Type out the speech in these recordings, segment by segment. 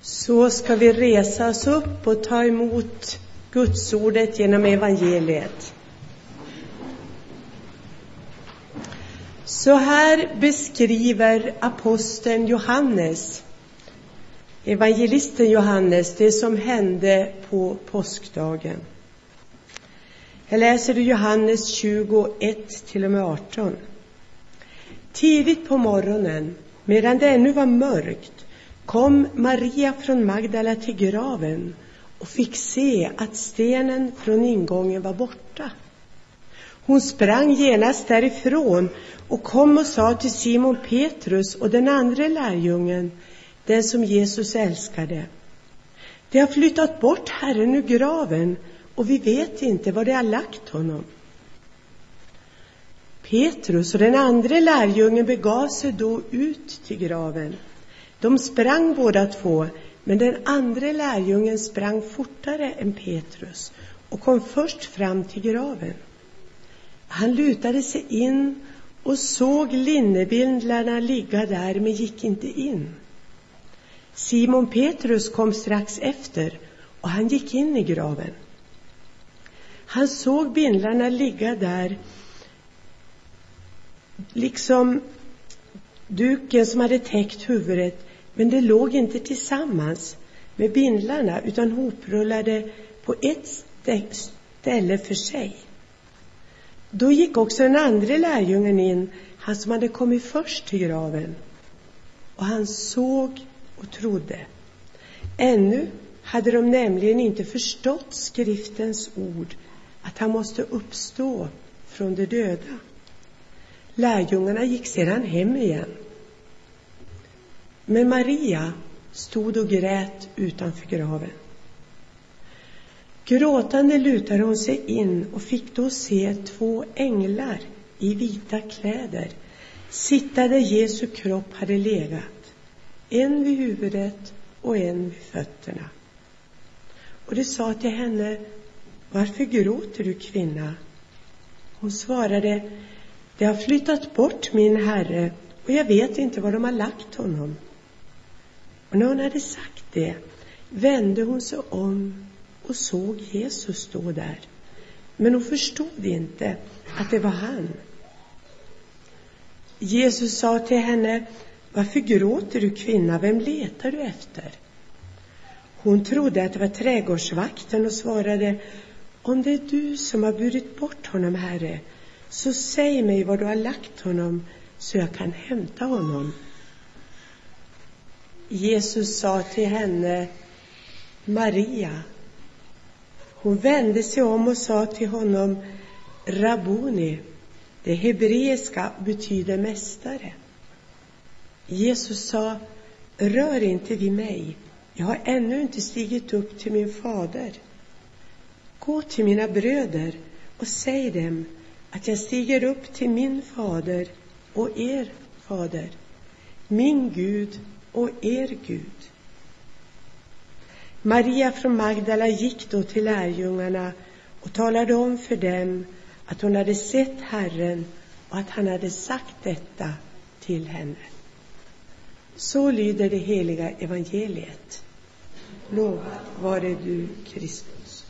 Så ska vi resa oss upp och ta emot Guds ordet genom evangeliet. Så här beskriver aposteln Johannes, evangelisten Johannes, det som hände på påskdagen. Jag läser Johannes 21 till och med 18. Tidigt på morgonen, medan det ännu var mörkt, kom Maria från Magdala till graven och fick se att stenen från ingången var borta. Hon sprang genast därifrån och kom och sa till Simon Petrus och den andra lärjungen, den som Jesus älskade: "De har flyttat bort Herren ur graven och vi vet inte var de har lagt honom." Petrus och den andra lärjungen begav sig då ut till graven. De sprang båda två, men den andra lärjungen sprang fortare än Petrus och kom först fram till graven. Han lutade sig in och såg linnebindlarna ligga där, men gick inte in. Simon Petrus kom strax efter och han gick in i graven. Han såg bindlarna ligga där, liksom duken som hade täckt huvudet, men det låg inte tillsammans med bindlarna utan hoprullade på ett ställe för sig. Då gick också den andra lärjungen in, han som hade kommit först till graven. Och han såg och trodde. Ännu hade de nämligen inte förstått skriftens ord, att han måste uppstå från de döda. Lärjungarna gick sedan hem igen. Men Maria stod och grät utanför graven. Gråtande lutade hon sig in och fick då se 2 änglar i vita kläder sitta där Jesu kropp hade legat, en vid huvudet och en vid fötterna. Och de sa till henne: "Varför gråter du, kvinna?" Hon svarade: "De har flyttat bort min Herre och jag vet inte var de har lagt honom." Och när hon hade sagt det vände hon sig om och såg Jesus stå där. Men hon förstod inte att det var han. Jesus sa till henne: "Varför gråter du, kvinna? Vem letar du efter?" Hon trodde att det var trädgårdsvakten och svarade: "Om det är du som har burit bort honom, Herre, så säg mig var du har lagt honom så jag kan hämta honom." Jesus sa till henne: "Maria." Hon vände sig om och sa till honom: "Rabboni." Det hebreiska betyder mästare. Jesus sa: "Rör inte vid mig. Jag har ännu inte stigit upp till min fader. Gå till mina bröder och säg dem att jag stiger upp till min fader och er fader, min Gud och er Gud." Maria från Magdala gick då till lärjungarna och talade om för dem att hon hade sett Herren och att han hade sagt detta till henne. Så lyder det heliga evangeliet. Lovad vare du, Kristus.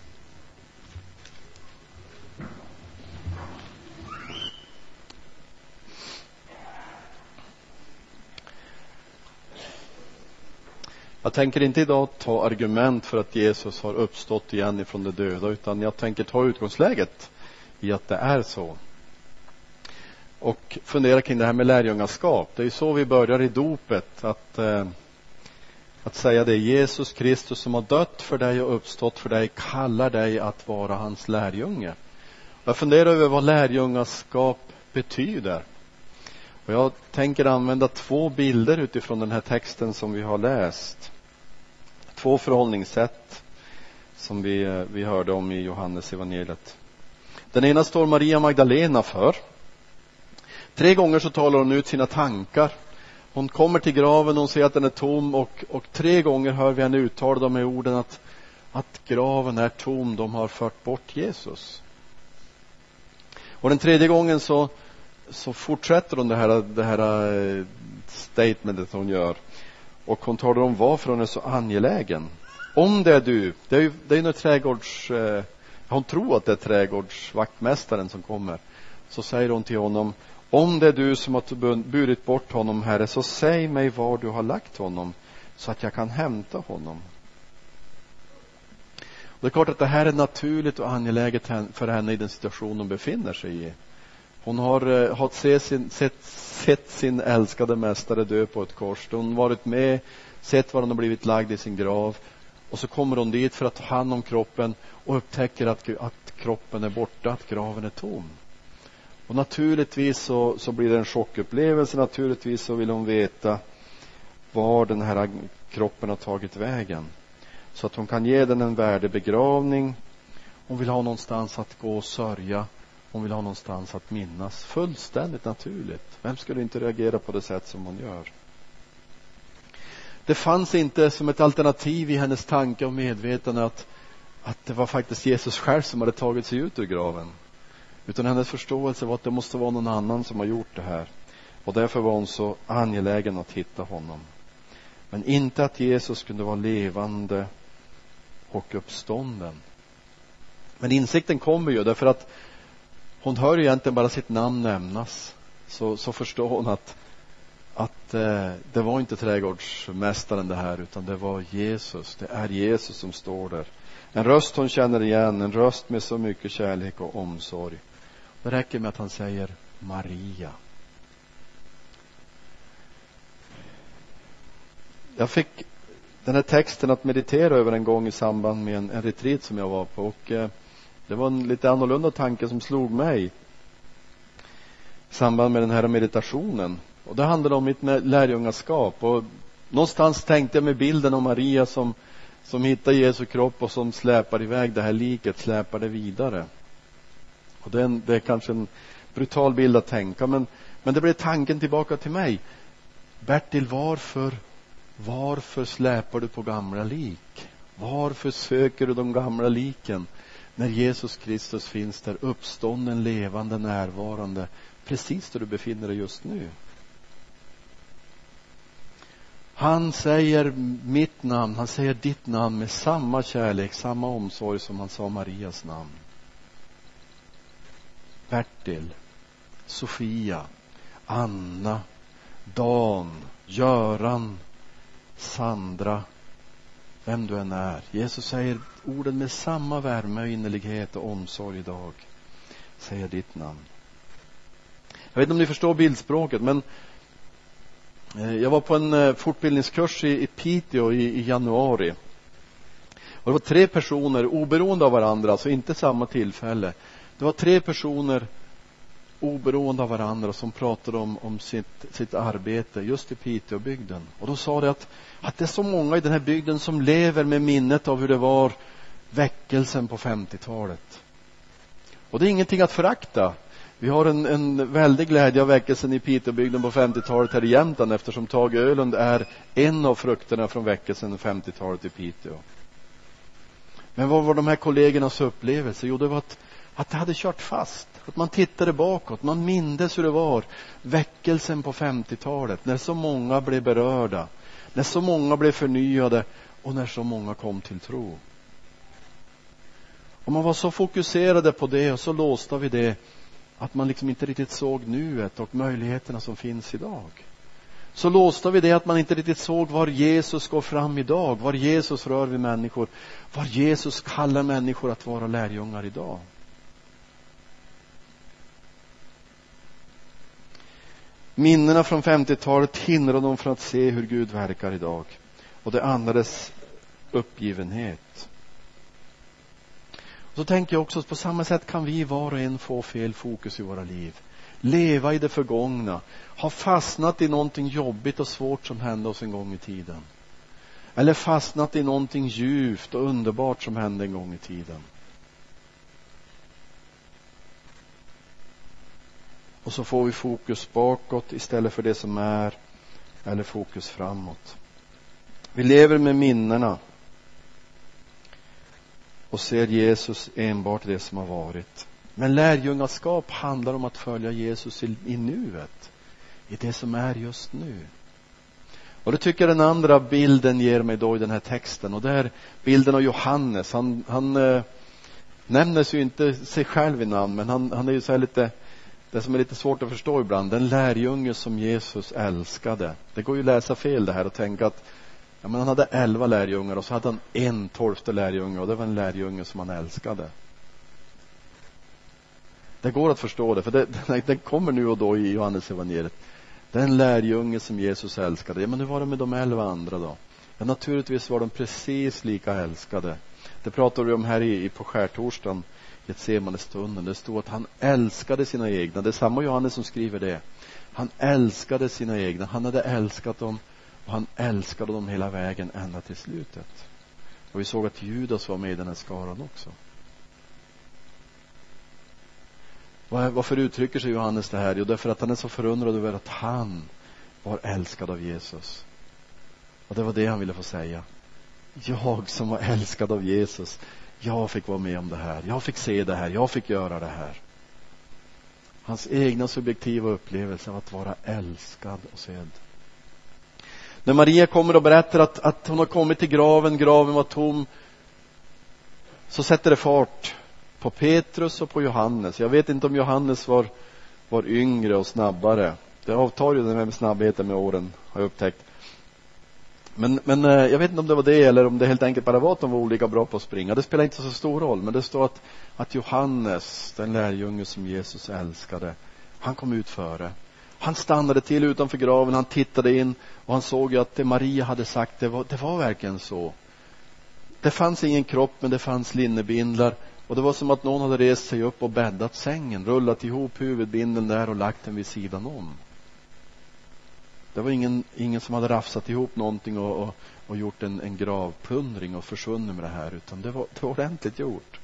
Jag tänker inte idag ta argument för att Jesus har uppstått igen ifrån de döda, utan jag tänker ta utgångsläget i att det är så. Och fundera kring det här med lärjungaskap. Det är ju så vi börjar i dopet, att säga det: Jesus Kristus som har dött för dig och uppstått för dig kallar dig att vara hans lärjunge. Jag funderar över vad lärjungaskap betyder. Och jag tänker använda 2 bilder utifrån den här texten som vi har läst. 2 förhållningssätt som vi hörde om i Johannes evangeliet. Den ena står Maria Magdalena för. 3 gånger så talar hon ut sina tankar. Hon kommer till graven och hon ser att den är tom, och 3 gånger hör vi henne uttala de här orden att graven är tom, de har fört bort Jesus. Och den 3:e gången så fortsätter hon det här statementet hon gör. Och hon talar om varför hon är så angelägen. Om det är du, det är ju hon tror att det är trädgårdsvaktmästaren som kommer. Så säger hon till honom: om det är du som har burit bort honom, Herre, så säg mig var du har lagt honom, så att jag kan hämta honom. Och det är klart att det här är naturligt och angeläget för henne i den situation hon befinner sig i. Hon har sett sin älskade mästare dö på ett kors. Hon har varit med, sett var hon har blivit lagd i sin grav. Och så kommer hon dit för att ta hand om kroppen och upptäcker att kroppen är borta, att graven är tom. Och naturligtvis så blir det en chockupplevelse. Naturligtvis så vill hon veta var den här kroppen har tagit vägen, så att hon kan ge den en värdig begravning. Hon vill ha någonstans att gå och sörja. Hon vill ha någonstans att minnas. Fullständigt naturligt. Vem skulle inte reagera på det sätt som hon gör? Det fanns inte som ett alternativ i hennes tanke och medvetande att det var faktiskt Jesus själv som hade tagit sig ut ur graven. Utan hennes förståelse var att det måste vara någon annan som har gjort det här. Och därför var hon så angelägen att hitta honom. Men inte att Jesus kunde vara levande och uppstånden. Men insikten kommer ju därför att hon hör egentligen bara sitt namn nämnas. Så förstår hon att det var inte trädgårdsmästaren det här, utan det var Jesus. Det är Jesus som står där. En röst hon känner igen, en röst med så mycket kärlek och omsorg. Det räcker med att han säger Maria. Jag fick den här texten att meditera över en gång i samband med en retreat som jag var på. Och det var en lite annorlunda tanke som slog mig i samband med den här meditationen. Och det handlade om mitt lärjungaskap. Och någonstans tänkte jag med bilden om Maria som hittar Jesu kropp och som släpar iväg det här liket, släpar det vidare. Och det är kanske en brutal bild att tänka, men det blev tanken tillbaka till mig. Bertil, varför släpar du på gamla lik? Varför söker du de gamla liken när Jesus Kristus finns där, uppstånden, levande, närvarande, precis där du befinner dig just nu? Han säger mitt namn, han säger ditt namn med samma kärlek, samma omsorg som han sa Marias namn. Bertil, Sofia, Anna, Dan, Göran, Sandra, vem du än är. Jesus säger orden med samma värme och innerlighet och omsorg idag. Säger ditt namn. Jag vet inte om ni förstår bildspråket, men jag var på en fortbildningskurs i Piteå i januari. Och det var 3 personer oberoende av varandra, alltså inte samma tillfälle. Det var 3 personer oberoende av varandra som pratade om sitt arbete just i Piteåbygden. Och då sa det att det är så många i den här bygden som lever med minnet av hur det var väckelsen på 50-talet. Och det är ingenting att förakta. Vi har en väldig glädje av väckelsen i Piteåbygden på 50-talet här i Jämtland, eftersom Tage Ölund är en av frukterna från väckelsen på 50-talet i Piteå. Men vad var de här kollegornas upplevelse? Jo, det var att det hade kört fast. Att man tittade bakåt, man mindes hur det var väckelsen på 50-talet, när så många blev berörda, när så många blev förnyade och när så många kom till tro. Och man var så fokuserade på det och så låsta vid det att man liksom inte riktigt såg nuet och möjligheterna som finns idag. Så låsta vi det att man inte riktigt såg var Jesus går fram idag, var Jesus rör vid människor, var Jesus kallar människor att vara lärjungar idag. Minnena från 50-talet hindrar dem från att se hur Gud verkar idag. Och det andades uppgivenhet. Och så tänker jag också, på samma sätt kan vi var och en få fel fokus i våra liv. Leva i det förgångna. Ha fastnat i någonting jobbigt och svårt som hände oss en gång i tiden. Eller fastnat i någonting djupt och underbart som hände en gång i tiden. Och så får vi fokus bakåt istället för det som är, eller fokus framåt. Vi lever med minnena och ser Jesus enbart det som har varit. Men lärjungaskap handlar om att följa Jesus i nuet, i det som är just nu. Och det tycker den andra bilden ger mig då i den här texten. Och det är bilden av Johannes. Han nämner sig ju inte sig själv i namn, men han är ju så här lite, det som är lite svårt att förstå ibland, den lärjunge som Jesus älskade. Det går ju att läsa fel det här och tänka att ja, men han hade 11 lärjungar och så hade han en 12:e lärjunge, och det var en lärjunge som han älskade. Det går att förstå det, för det kommer nu och då i Johannes evangeliet. Den lärjunge som Jesus älskade. Ja, men hur var det med de 11 andra då? Ja, naturligtvis var de precis lika älskade. Det pratar vi om här på skärtorsdagen, Getsemane-stunden. Det står att han älskade sina egna. Det är samma Johannes som skriver det. Han älskade sina egna. Han hade älskat dem, och han älskade dem hela vägen ända till slutet. Och vi såg att Judas var med i den här skaran också. Varför uttrycker sig Johannes det här? Jo, därför att han är så förundrad över att han var älskad av Jesus. Och det var det han ville få säga. Jag som var älskad av Jesus, jag fick vara med om det här. Jag fick se det här. Jag fick göra det här. Hans egna subjektiva upplevelse av att vara älskad och sedd. När Maria kommer och berättar att hon har kommit till graven var tom, så sätter det fart på Petrus och på Johannes. Jag vet inte om Johannes var yngre och snabbare. Det avtar ju den här med snabbheten med åren, har jag upptäckt. Men jag vet inte om det var det eller om det helt enkelt bara var att de var olika bra på att springa. Det spelar inte så stor roll, men det står att Johannes, den lärjunge som Jesus älskade, han kom ut före. Han stannade till utanför graven, han tittade in och han såg ju att det Maria hade sagt, det var verkligen så. Det fanns ingen kropp, men det fanns linnebindlar. Och det var som att någon hade rest sig upp och bäddat sängen, rullat ihop huvudbindeln där och lagt den vid sidan om. Det var ingen som hade rafsat ihop någonting och gjort en gravplundring och försvunnit med det här, utan det var ordentligt gjort.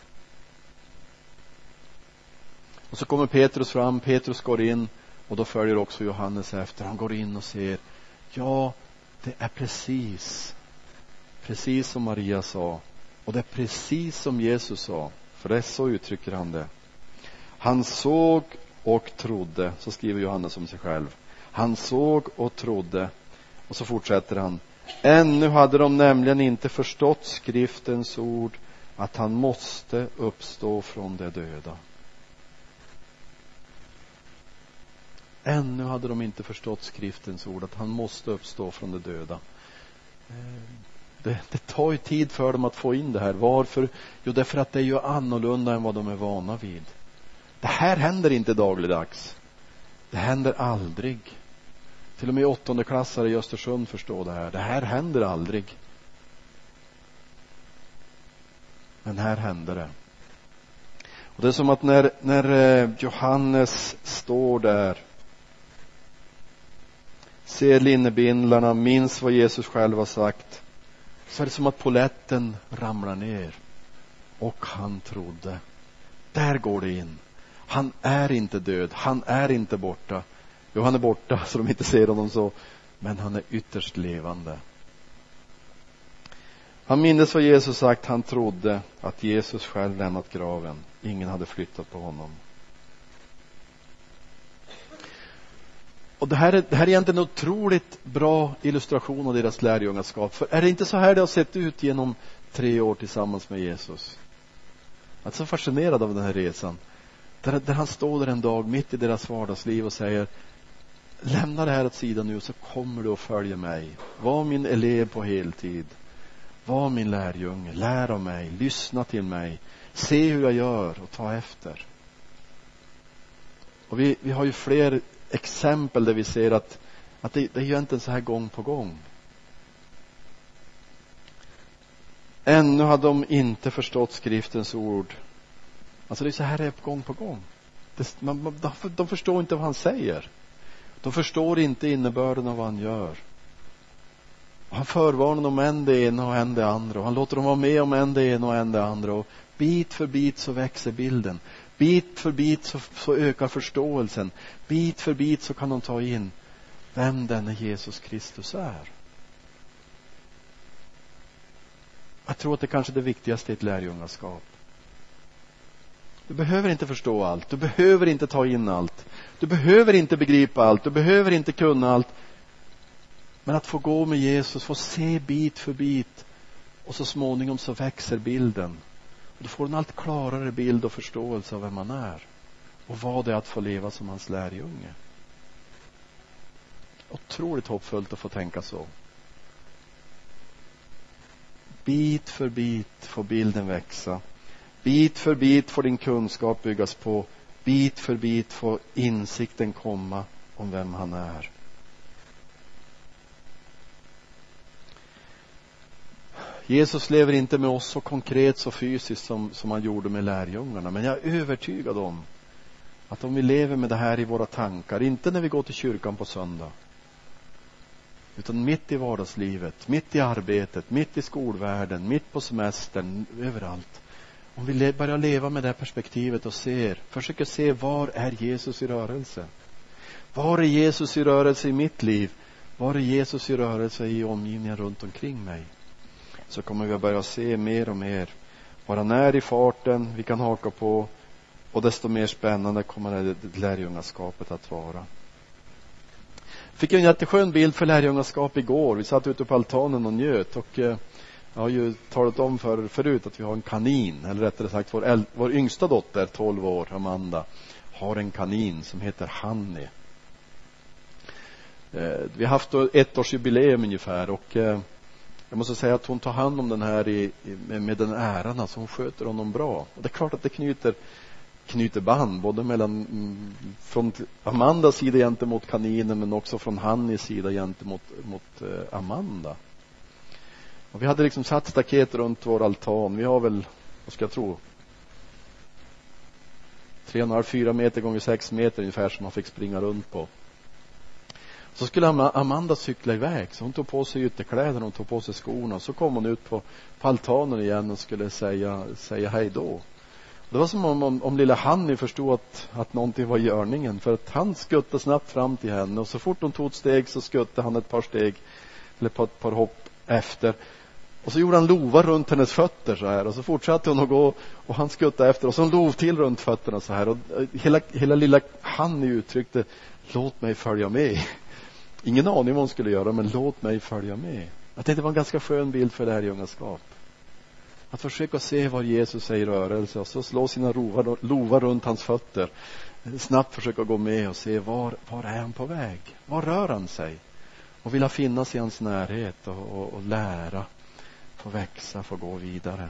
Och så kommer Petrus fram, Petrus går in, och då följer också Johannes efter. Han går in och ser, ja, det är precis som Maria sa. Och det är precis som Jesus sa. För det så uttrycker han det. Han såg och trodde. Så skriver Johannes om sig själv. Han såg och trodde. Och så fortsätter han. Ännu hade de nämligen inte förstått skriftens ord, att han måste uppstå från de döda. Ännu hade de inte förstått skriftens ord, att han måste uppstå från de döda. Det tar ju tid för dem att få in det här. Varför? Jo, därför att det är ju annorlunda än vad de är vana vid. Det här händer inte dagligdags. Det händer aldrig. Till och med 8:e-klassare i Östersund förstår det här. Det här händer aldrig. Men här händer det. Och det är som att när Johannes står där, ser linnebindlarna, minns vad Jesus själv har sagt, så är det som att poletten ramlar ner. Och han trodde. Där går det in. Han är inte död. Han är inte borta. Jo, han är borta så de inte ser honom så. Men han är ytterst levande. Han minns vad Jesus sagt. Han trodde att Jesus själv lämnat graven. Ingen hade flyttat på honom. Och det här är egentligen en otroligt bra illustration av deras lärjungaskap. För är det inte så här det har sett ut genom 3 år tillsammans med Jesus? Jag är så fascinerad av den här resan. Där han står där en dag mitt i deras vardagsliv och säger, lämna det här åt sidan nu, så kommer du att följa mig. Var min elev på heltid. Var min lärjunge. Lär av mig. Lyssna till mig. Se hur jag gör och ta efter. Och vi har ju fler exempel där vi ser att det är ju inte så här gång på gång. Ännu hade de inte förstått skriftens ord. Alltså det är så här det är gång på gång. De förstår inte vad han säger. De förstår inte innebörden av vad han gör. Och han förvarnar dem än det ena och än det andra. Och han låter dem vara med om än det ena och än det andra. Och bit för bit så växer bilden. Bit för bit så ökar förståelsen. Bit för bit så kan de ta in vem denne Jesus Kristus är. Jag tror att det kanske är det viktigaste i ett lärjungaskap. Du behöver inte förstå allt. Du behöver inte ta in allt. Du behöver inte begripa allt. Du behöver inte kunna allt. Men att få gå med Jesus, få se bit för bit, och så småningom så växer bilden. Och då får en allt klarare bild och förståelse av vem man är. Och vad det är att få leva som hans lärjunge. Otroligt hoppfullt att få tänka så. Bit för bit får bilden växa. Bit för bit får din kunskap byggas på. Bit för bit får insikten komma om vem han är. Jesus lever inte med oss så konkret, så fysiskt som han gjorde med lärjungarna. Men jag är övertygad om att om vi lever med det här i våra tankar, inte när vi går till kyrkan på söndag, utan mitt i vardagslivet, mitt i arbetet, mitt i skolvärlden, mitt på semestern, överallt. Om vi börjar leva med det här perspektivet och försöker se, var är Jesus i rörelse? Var är Jesus i rörelse i mitt liv? Var är Jesus i rörelse i omgivningen runt omkring mig? Så kommer vi att börja se mer och mer var han är i farten, vi kan haka på, och desto mer spännande kommer det lärjungaskapet att vara. Fick en jätteskön bild för lärjungaskap igår. Vi satt ute på altanen och njöt, och jag har ju talat om förut att vi har en kanin, eller rättare sagt vår yngsta dotter, 12 år, Amanda, har en kanin som heter Hanni. Vi har haft 1-årsjubileum ungefär, och jag måste säga att hon tar hand om den här med den äran, alltså hon sköter honom bra. Och det är klart att det knyter band, både från Amandas sida gentemot kaninen, men också från Hannis sida gentemot Amanda. Och vi hade liksom satt staket runt vår altan. Vi har väl, vad ska jag tro, 3,5-4 meter gånger 6 meter ungefär, som man fick springa runt på. Så skulle Amanda cykla iväg, så hon tog på sig ytterkläderna, hon tog på sig skorna, och så kom hon ut på altanen igen och skulle säga hej då. Det var som om lilla Hanni förstod att någonting var i görningen, för att han skuttade snabbt fram till henne, och så fort hon tog ett steg så skuttade han ett par steg, eller ett par hopp efter, och så gjorde han lovar runt hennes fötter så här, och så fortsatte hon att gå, och han skuttade efter, och så lov till runt fötterna så här, och hela lilla Hanni uttryckte, låt mig följa med. Ingen aning vad hon skulle göra, men låt mig följa med. Jag tänkte det var en ganska skön bild för det här lärjungaskap. Att försöka se var Jesus är i rörelse, och så slå sina lovar runt hans fötter. Snabbt försöka gå med och se var är han på väg? Var rör han sig? Och vilja finnas i hans närhet och lära, få växa, få gå vidare.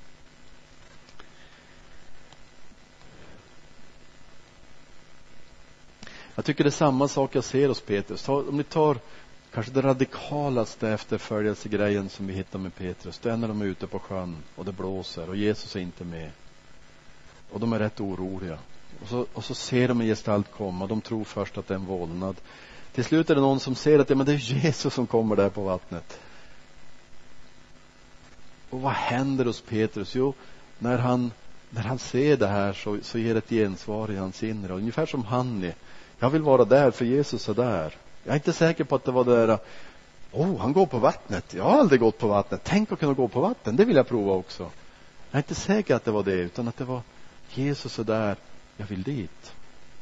Jag tycker det är samma sak jag ser hos Petrus. Om ni tar kanske det radikalaste efterföljelsegrejen som vi hittar med Petrus. Det är när de är ute på sjön och det blåser och Jesus är inte med. Och de är rätt oroliga. Och så ser de en gestalt komma. De tror först att det är en vålnad. Till slut är det någon som ser att men det är Jesus som kommer där på vattnet. Och vad händer hos Petrus? Jo, när han ser det här så ger det ett gensvar i hans inre. Ungefär som Hanni. Jag vill vara där för Jesus är där. Jag är inte säker på att det var det där. Han går på vattnet. Jag har aldrig gått på vattnet. Tänk att kunna gå på vatten. Det vill jag prova också. Jag är inte säker att det var det, utan att det var Jesus är där. Jag vill dit.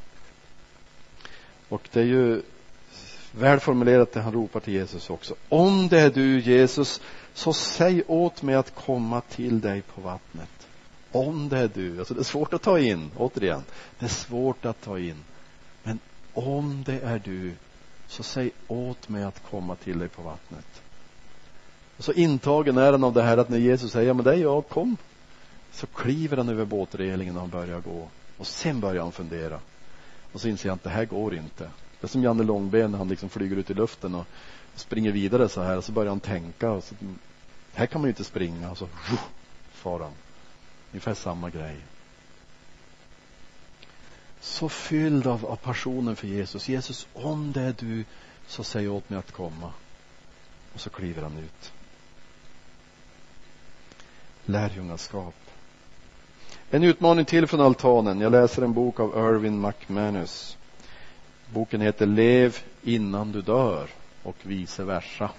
Och det är ju välformulerat det han ropar till Jesus också. Om det är du, Jesus, så säg åt mig att komma till dig på vattnet. Om det är du. Alltså det är svårt att ta in, återigen. Det är svårt att ta in. Men om det är du, så säg åt mig att komma till dig på vattnet. Och så intagen är han av det här att när Jesus säger, men det är jag, kom. Så kliver han över båtrelingen och han börjar gå. Och sen börjar han fundera. Och så inser han att det här går inte. Det är som Janne Långben när han liksom flyger ut i luften och springer vidare så här. Och så börjar han tänka. Och så, här kan man ju inte springa. Och så far han. Ungefär samma grej. Så fylld av passionen för Jesus. Jesus, om det är du, så säg åt mig att komma. Och så kliver han ut. Lärjungaskap. En utmaning till från altanen. Jag läser en bok av Erwin McManus. Boken heter Lev innan du dör och vice versa.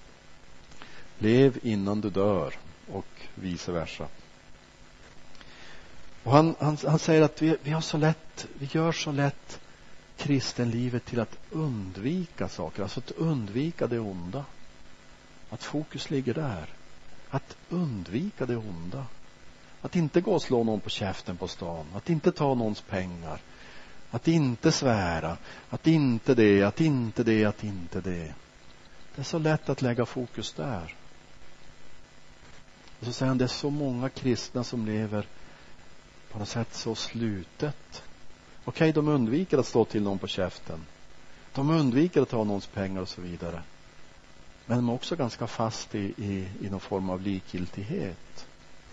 Lev innan du dör och vice versa. Och han säger att vi gör så lätt kristenlivet till att undvika saker, alltså att undvika det onda. Att fokus ligger där. Att undvika det onda. Att inte gå och slå någon på käften på stan. Att inte ta någons pengar. Att inte svära. Att inte det, att inte det, att inte det. Det är så lätt att lägga fokus där. Och så säger han, det är så många kristna som lever på något sätt så slutet. Okej, de undviker att stå till någon på käften. De undviker att ta någons pengar och så vidare. Men de är också ganska fast i någon form av likgiltighet.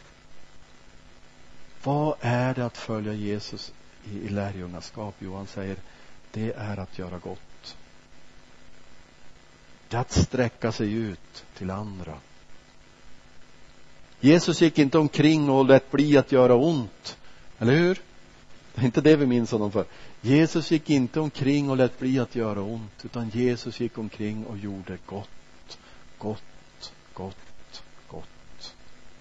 Vad är det att följa Jesus i lärjungaskap? Johan säger, det är att göra gott. Det är att sträcka sig ut till andra. Jesus gick inte omkring och lät bli att göra ont. Eller hur? Det är inte det vi minns honom för. Jesus gick inte omkring och lät bli att göra ont. Utan Jesus gick omkring och gjorde gott. Gott, gott, gott.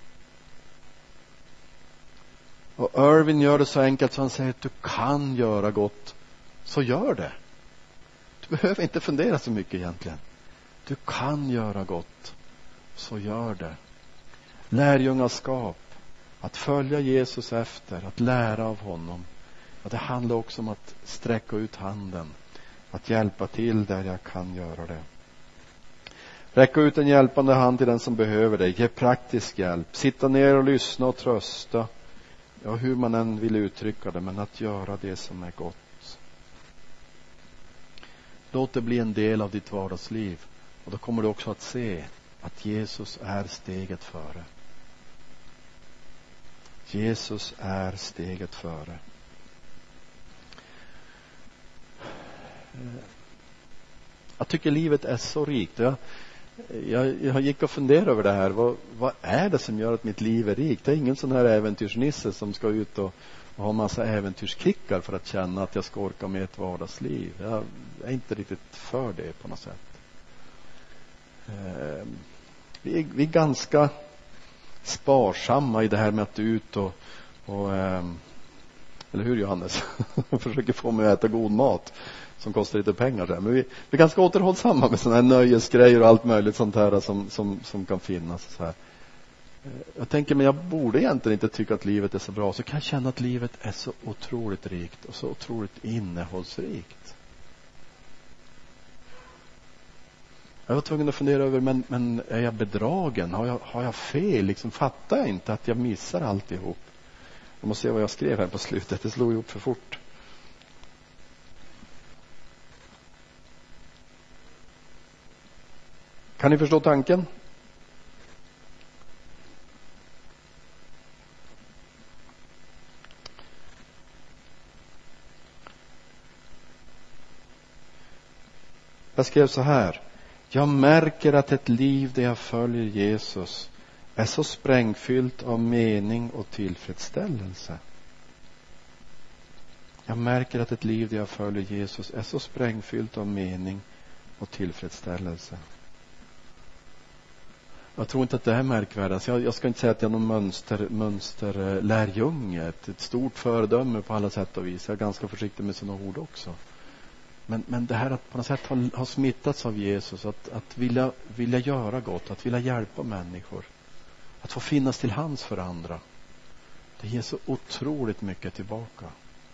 Och Irvin gör det så enkelt så han säger att du kan göra gott. Så gör det. Du behöver inte fundera så mycket egentligen. Du kan göra gott. Så gör det. Lärjungaskap. Att följa Jesus efter. Att lära av honom. Ja, det handlar också om att sträcka ut handen. Att hjälpa till där jag kan göra det. Räcka ut en hjälpande hand till den som behöver det. Ge praktisk hjälp. Sitta ner och lyssna och trösta. Ja, hur man än vill uttrycka det. Men att göra det som är gott. Låt det bli en del av ditt vardagsliv. Och då kommer du också att se att Jesus är steget före. Jesus är steget före. Jag tycker livet är så rikt. Jag gick och funderade över det här. Vad är det som gör att mitt liv är rikt? Det är ingen sån här äventyrsnisse som ska ut och ha en massa äventyrskickar för att känna att jag ska orka med ett vardagsliv. Jag är inte riktigt för det på något sätt. Vi är ganska sparsamma i det här med att ut och eller hur, Johannes? Försöker få mig att äta god mat som kostar lite pengar där. Men vi är ganska återhållsamma med sådana här nöjesgrejer och allt möjligt sånt här som kan finnas så här. Jag tänker, men jag borde egentligen inte tycka att livet är så bra. Så kan jag känna att livet är så otroligt rikt och så otroligt innehållsrikt. Jag var tvungen att fundera över, men är jag bedragen? Har jag fel? Liksom, fattar jag inte att jag missar alltihop? Jag måste se vad jag skrev här på slutet. Det slog ihop för fort. Kan ni förstå tanken? Jag skrev så här. Jag märker att ett liv där jag följer Jesus är så sprängfyllt av mening och tillfredsställelse. Jag märker att ett liv där jag följer Jesus är så sprängfyllt av mening och tillfredsställelse. Jag tror inte att det är märkvärdigt. Jag ska inte säga att jag är någon mönsterlärjunge. Ett stort föredöme på alla sätt och vis. Jag är ganska försiktig med sina ord också. Men det här att på något sätt ha smittats av Jesus. Att vilja göra gott. Att vilja hjälpa människor. Att få finnas till hands för andra. Det ger så otroligt mycket tillbaka.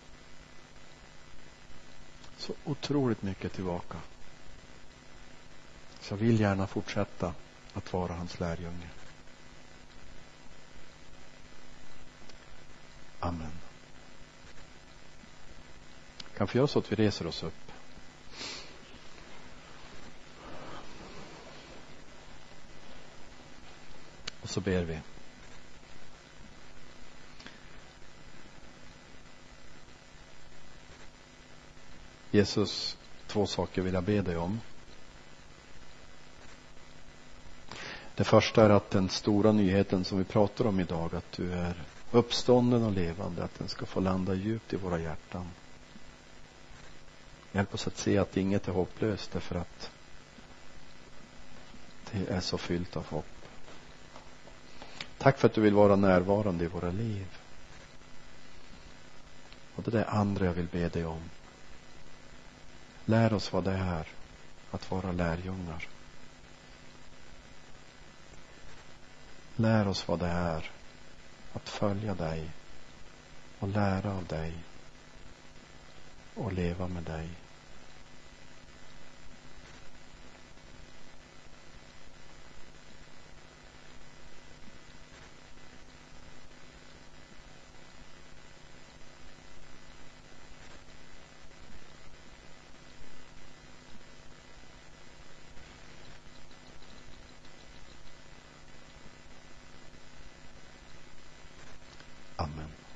Så otroligt mycket tillbaka. Så jag vill gärna fortsätta att vara hans lärjunge. Amen. Kan vi göra så att vi reser oss upp? Och så ber vi. Jesus, 2 saker vill jag be dig om. Det första är att den stora nyheten som vi pratar om idag, att du är uppstånden och levande, att den ska få landa djupt i våra hjärtan. Hjälp oss att se att inget är hopplöst, därför att det är så fyllt av hopp. Tack för att du vill vara närvarande i våra liv. Och det är det andra jag vill be dig om. Lär oss vad det är att vara lärjungar. Lär oss vad det är att följa dig och lära av dig och leva med dig. Amen.